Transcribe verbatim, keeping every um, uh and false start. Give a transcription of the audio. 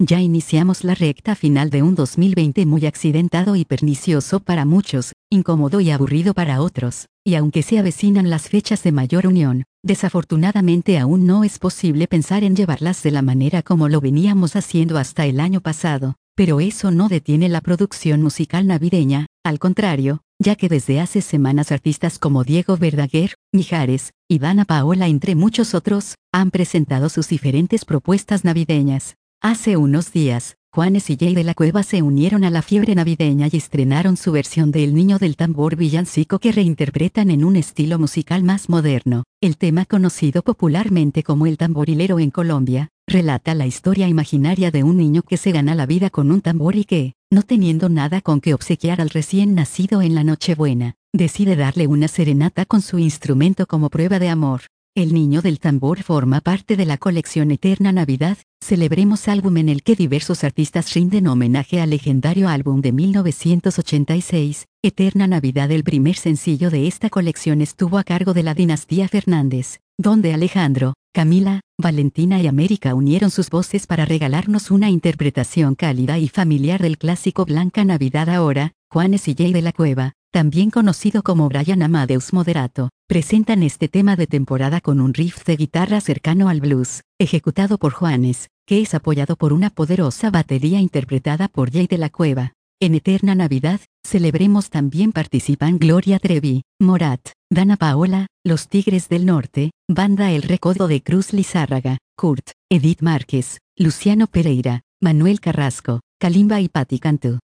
Ya iniciamos la recta final de un dos mil veinte muy accidentado y pernicioso para muchos, incómodo y aburrido para otros, y aunque se avecinan las fechas de mayor unión, desafortunadamente aún no es posible pensar en llevarlas de la manera como lo veníamos haciendo hasta el año pasado, pero eso no detiene la producción musical navideña, al contrario, ya que desde hace semanas artistas como Diego Verdaguer, Mijares, y Dana Paola entre muchos otros, han presentado sus diferentes propuestas navideñas. Hace unos días, Juanes y Jay de la Cueva se unieron a la fiebre navideña y estrenaron su versión de El Niño del Tambor villancico que reinterpretan en un estilo musical más moderno. El tema conocido popularmente como el tamborilero en Colombia, relata la historia imaginaria de un niño que se gana la vida con un tambor y que, no teniendo nada con que obsequiar al recién nacido en la Nochebuena, decide darle una serenata con su instrumento como prueba de amor. El Niño del Tambor forma parte de la colección Eterna Navidad, Celebremos álbum en el que diversos artistas rinden homenaje al legendario álbum de mil novecientos ochenta y seis, Eterna Navidad. El primer sencillo de esta colección estuvo a cargo de la dinastía Fernández, donde Alejandro, Camila, Valentina y América unieron sus voces para regalarnos una interpretación cálida y familiar del clásico Blanca Navidad. Ahora, Juanes y Jay de la Cueva, también conocido como Brian Amadeus Moderato, presentan este tema de temporada con un riff de guitarra cercano al blues, ejecutado por Juanes, que es apoyado por una poderosa batería interpretada por Jay de la Cueva. En Eterna Navidad, Celebremos también participan Gloria Trevi, Morat, Dana Paola, Los Tigres del Norte, Banda El Recodo de Cruz Lizárraga, Kurt, Edith Márquez, Luciano Pereira, Manuel Carrasco, Kalimba y Patti Cantú.